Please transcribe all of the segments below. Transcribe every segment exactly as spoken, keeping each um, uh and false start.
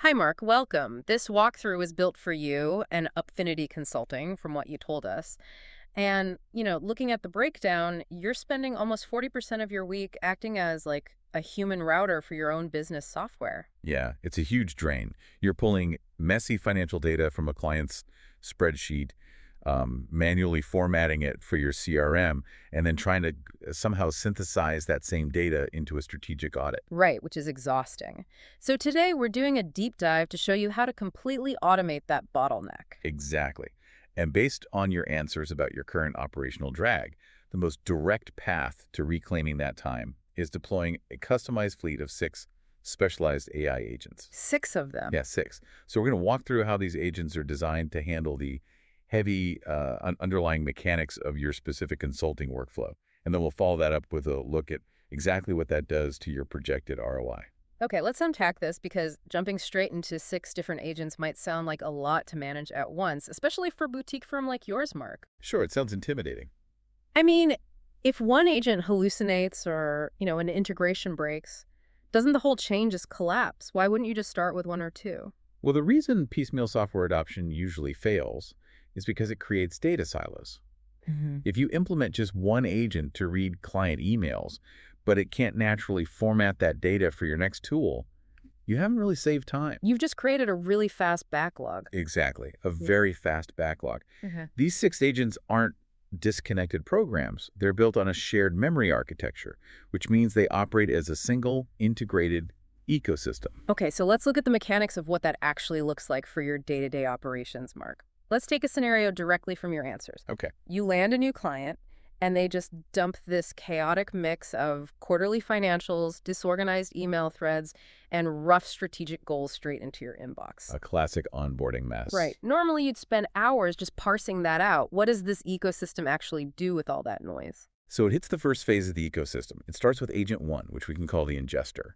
Hi, Mark. Welcome. This walkthrough was built for you and Upfinity Consulting, from what you told us. And, you know, looking at the breakdown, you're spending almost forty percent of your week acting as like a human router for your own business software. Yeah, it's a huge drain. You're pulling messy financial data from a client's spreadsheet, um, manually formatting it for your C R M, and then trying to somehow synthesize that same data into a strategic audit. Right, which is exhausting. So today we're doing a deep dive to show you how to completely automate that bottleneck. Exactly. And based on your answers about your current operational drag, the most direct path to reclaiming that time is deploying a customized fleet of six specialized A I agents. Six of them. Yeah, six. So we're going to walk through how these agents are designed to handle the heavy uh, un underlying mechanics of your specific consulting workflow. And then we'll follow that up with a look at exactly what that does to your projected R O I. Okay, let's unpack this because jumping straight into six different agents might sound like a lot to manage at once, especially for a boutique firm like yours, Mark. Sure, it sounds intimidating. I mean, if one agent hallucinates or, you know, an integration breaks, doesn't the whole chain just collapse? Why wouldn't you just start with one or two? Well, the reason piecemeal software adoption usually fails is because it creates data silos. Hmm. If you implement just one agent to read client emails, but it can't naturally format that data for your next tool, you haven't really saved time. You've just created a really fast backlog. Exactly, a Yeah. very fast backlog. Mhm. These six agents aren't disconnected programs. They're built on a shared memory architecture, which means they operate as a single integrated ecosystem. Okay, so let's look at the mechanics of what that actually looks like for your day-to-day operations, Mark. Let's take a scenario directly from your answers. Okay. You land a new client, and they just dump this chaotic mix of quarterly financials, disorganized email threads, and rough strategic goals straight into your inbox. A classic onboarding mess. Right. Normally, you'd spend hours just parsing that out. What does this ecosystem actually do with all that noise? So it hits the first phase of the ecosystem. It starts with agent one, which we can call the ingester.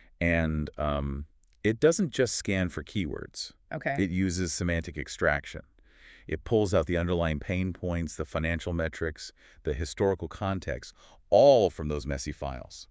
And um, it doesn't just scan for keywords. Okay. It uses semantic extraction. It pulls out the underlying pain points, the financial metrics, the historical context, all from those messy files.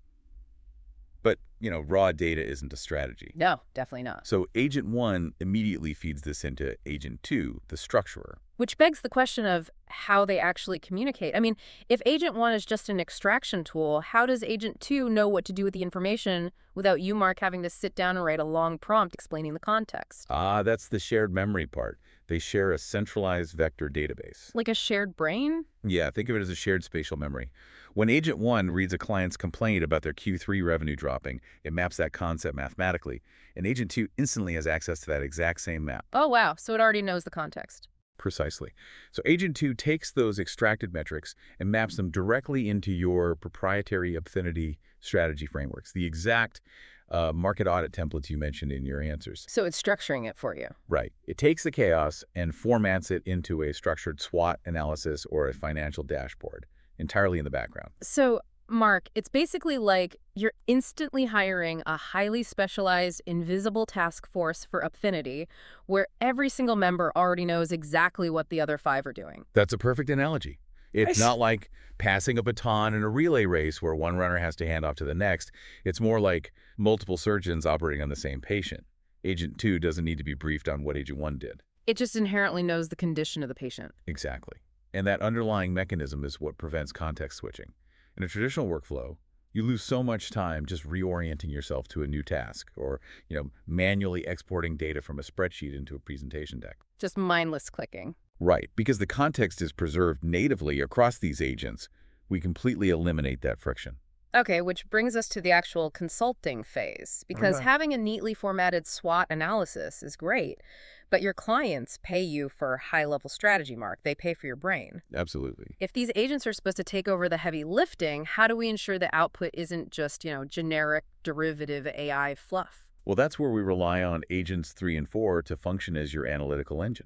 But, you know, raw data isn't a strategy. No, definitely not. So agent one immediately feeds this into agent two, the structurer. Which begs the question of how they actually communicate. I mean, if Agent one is just an extraction tool, how does Agent two know what to do with the information without you, Mark, having to sit down and write a long prompt explaining the context? Ah, that's the shared memory part. They share a centralized vector database. Like a shared brain? Yeah, think of it as a shared spatial memory. When agent one reads a client's complaint about their Q three revenue dropping, it maps that concept mathematically, and agent two instantly has access to that exact same map. Oh, wow. So it already knows the context. Precisely. So agent two takes those extracted metrics and maps them directly into your proprietary Upfinity strategy frameworks, the exact uh, market audit templates you mentioned in your answers. So it's structuring it for you. Right. It takes the chaos and formats it into a structured SWOT analysis or a financial dashboard, entirely in the background. So, Mark, it's basically like you're instantly hiring a highly specialized, invisible task force for Upfinity, where every single member already knows exactly what the other five are doing. That's a perfect analogy. It's Nice. not like passing a baton in a relay race where one runner has to hand off to the next. It's more like multiple surgeons operating on the same patient. Agent two doesn't need to be briefed on what Agent one did. It just inherently knows the condition of the patient. Exactly. And that underlying mechanism is what prevents context switching. In a traditional workflow, you lose so much time just reorienting yourself to a new task or, you know, manually exporting data from a spreadsheet into a presentation deck. Just mindless clicking. Right, because the context is preserved natively across these agents, we completely eliminate that friction. Okay, which brings us to the actual consulting phase, because Okay. having a neatly formatted SWOT analysis is great, but your clients pay you for high-level strategy, Mark. They pay for your brain. Absolutely. If these agents are supposed to take over the heavy lifting, how do we ensure the output isn't just, you know, generic derivative A I fluff? Well, that's where we rely on agents three and four to function as your analytical engine.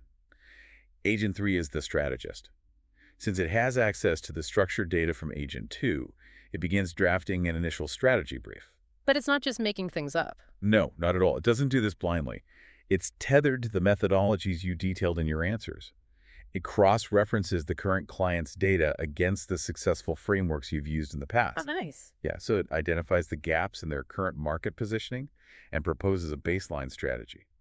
Agent three is the strategist. Since it has access to the structured data from agent two, it begins drafting an initial strategy brief. But it's not just making things up. No, not at all. It doesn't do this blindly. It's tethered to the methodologies you detailed in your answers. It cross-references the current client's data against the successful frameworks you've used in the past. Oh, nice. Yeah, so it identifies the gaps in their current market positioning and proposes a baseline strategy.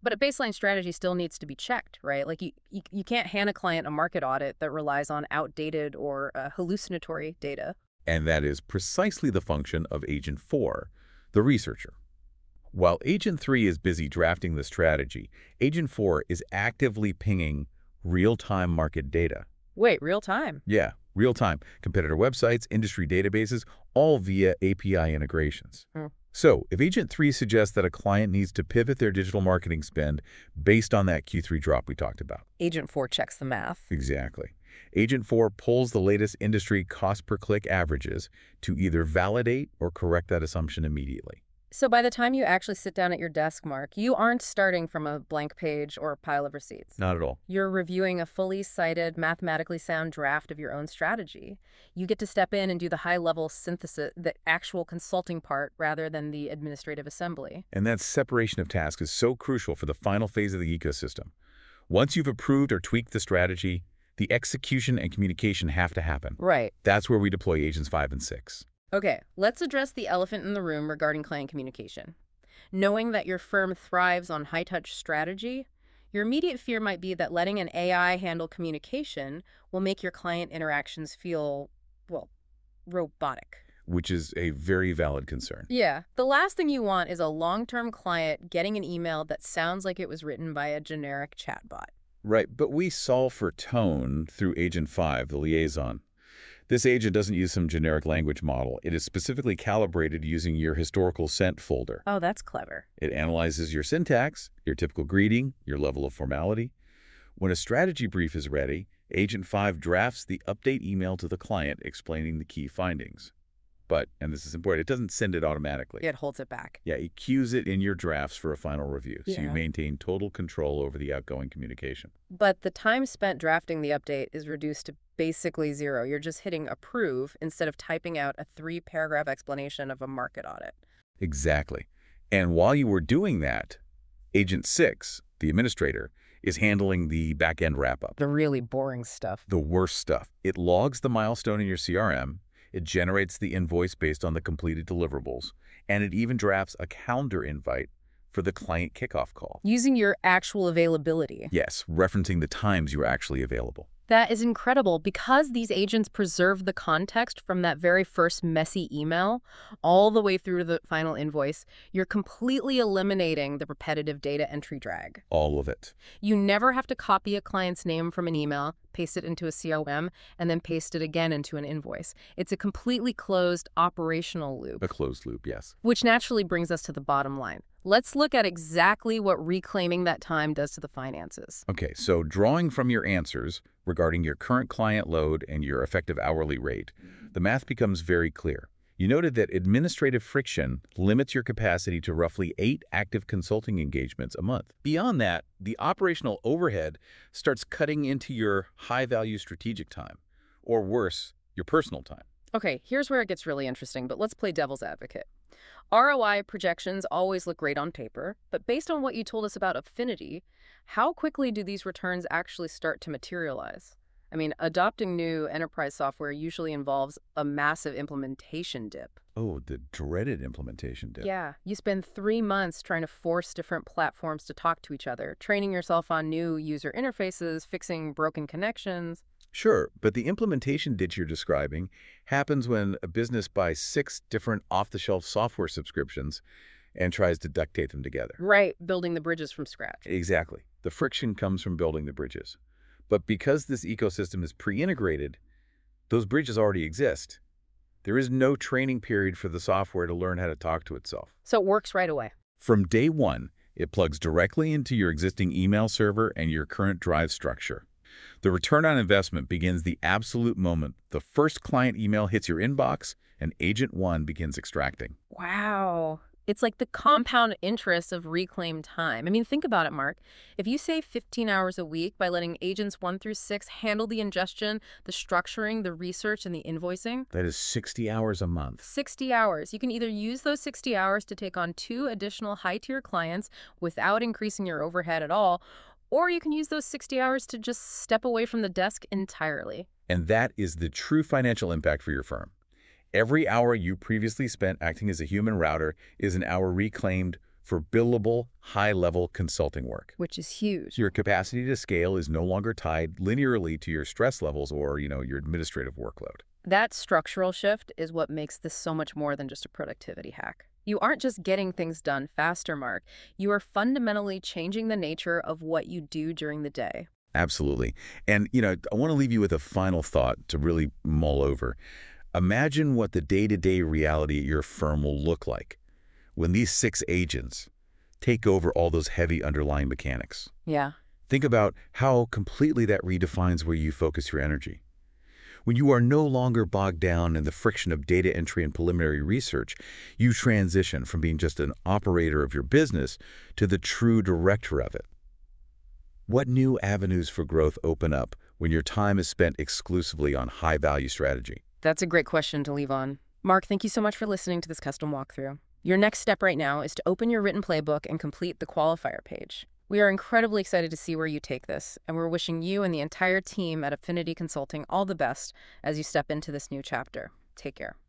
But a baseline strategy still needs to be checked, right? Like you, you, you can't hand a client a market audit that relies on outdated or uh, hallucinatory data. And that is precisely the function of Agent four, the researcher. While Agent three is busy drafting the strategy, Agent four is actively pinging real-time market data. Wait, real time? Yeah, real-time. Competitor websites, industry databases, all via A P I integrations. Hmm. So, if Agent three suggests that a client needs to pivot their digital marketing spend based on that Q three drop we talked about. Agent four checks the math. Exactly. Agent four pulls the latest industry cost-per-click averages to either validate or correct that assumption immediately. So by the time you actually sit down at your desk, Mark, you aren't starting from a blank page or a pile of receipts. Not at all. You're reviewing a fully cited, mathematically sound draft of your own strategy. You get to step in and do the high-level synthesis, the actual consulting part, rather than the administrative assembly. And that separation of tasks is so crucial for the final phase of the ecosystem. Once you've approved or tweaked the strategy, the execution and communication have to happen. Right. That's where we deploy Agents five and six. Okay, let's address the elephant in the room regarding client communication. Knowing that your firm thrives on high-touch strategy, your immediate fear might be that letting an A I handle communication will make your client interactions feel, well, robotic. Which is a very valid concern. Yeah. The last thing you want is a long-term client getting an email that sounds like it was written by a generic chatbot. Right, but we solve for tone through Agent five, the liaison. This agent doesn't use some generic language model. It is specifically calibrated using your historical sent folder. Oh, that's clever. It analyzes your syntax, your typical greeting, your level of formality. When a strategy brief is ready, Agent five drafts the update email to the client explaining the key findings. But, and this is important, it doesn't send it automatically. It holds it back. Yeah, it cues it in your drafts for a final review, so you Yeah. maintain total control over the outgoing communication. But the time spent drafting the update is reduced to basically zero. You're just hitting approve instead of typing out a three-paragraph explanation of a market audit. Exactly. And while you were doing that, Agent six, the administrator, is handling the back-end wrap-up. The really boring stuff. The worst stuff. It logs the milestone in your C R M, it generates the invoice based on the completed deliverables, and it even drafts a calendar invite for the client kickoff call. Using your actual availability. Yes, referencing the times you are actually available. That is incredible because these agents preserve the context from that very first messy email all the way through to the final invoice. You're completely eliminating the repetitive data entry drag. All of it. You never have to copy a client's name from an email, paste it into a C R M, and then paste it again into an invoice. It's a completely closed operational loop. A closed loop, yes. Which naturally brings us to the bottom line. Let's look at exactly what reclaiming that time does to the finances. Okay, so drawing from your answers regarding your current client load and your effective hourly rate, the math becomes very clear. You noted that administrative friction limits your capacity to roughly eight active consulting engagements a month. Beyond that, the operational overhead starts cutting into your high-value strategic time, or worse, your personal time. Okay, here's where it gets really interesting, but let's play devil's advocate. R O I projections always look great on paper, but based on what you told us about Affinity, how quickly do these returns actually start to materialize? I mean, adopting new enterprise software usually involves a massive implementation dip. Oh, the dreaded implementation dip. Yeah, you spend three months trying to force different platforms to talk to each other, training yourself on new user interfaces, fixing broken connections. Sure, but the implementation ditch you're describing happens when a business buys six different off-the-shelf software subscriptions and tries to duct tape them together. Right, building the bridges from scratch. Exactly. The friction comes from building the bridges. But because this ecosystem is pre-integrated, those bridges already exist. There is no training period for the software to learn how to talk to itself. So it works right away. From day one, it plugs directly into your existing email server and your current drive structure. The return on investment begins the absolute moment the first client email hits your inbox and Agent one begins extracting. Wow. It's like the compound interest of reclaimed time. I mean, think about it, Mark. If you save fifteen hours a week by letting agents one through six handle the ingestion, the structuring, the research, and the invoicing. That is sixty hours a month. sixty hours. You can either use those sixty hours to take on two additional high-tier clients without increasing your overhead at all, or you can use those sixty hours to just step away from the desk entirely. And that is the true financial impact for your firm. Every hour you previously spent acting as a human router is an hour reclaimed for billable, high-level consulting work. Which is huge. Your capacity to scale is no longer tied linearly to your stress levels or, you know, your administrative workload. That structural shift is what makes this so much more than just a productivity hack. You aren't just getting things done faster, Mark. You are fundamentally changing the nature of what you do during the day. Absolutely. And, you know, I want to leave you with a final thought to really mull over. Imagine what the day-to-day reality at your firm will look like when these six agents take over all those heavy underlying mechanics. Yeah. Think about how completely that redefines where you focus your energy. When you are no longer bogged down in the friction of data entry and preliminary research, you transition from being just an operator of your business to the true director of it. What new avenues for growth open up when your time is spent exclusively on high-value strategy? That's a great question to leave on. Mark, thank you so much for listening to this custom walkthrough. Your next step right now is to open your written playbook and complete the qualifier page. We are incredibly excited to see where you take this, and we're wishing you and the entire team at Affinity Consulting all the best as you step into this new chapter. Take care.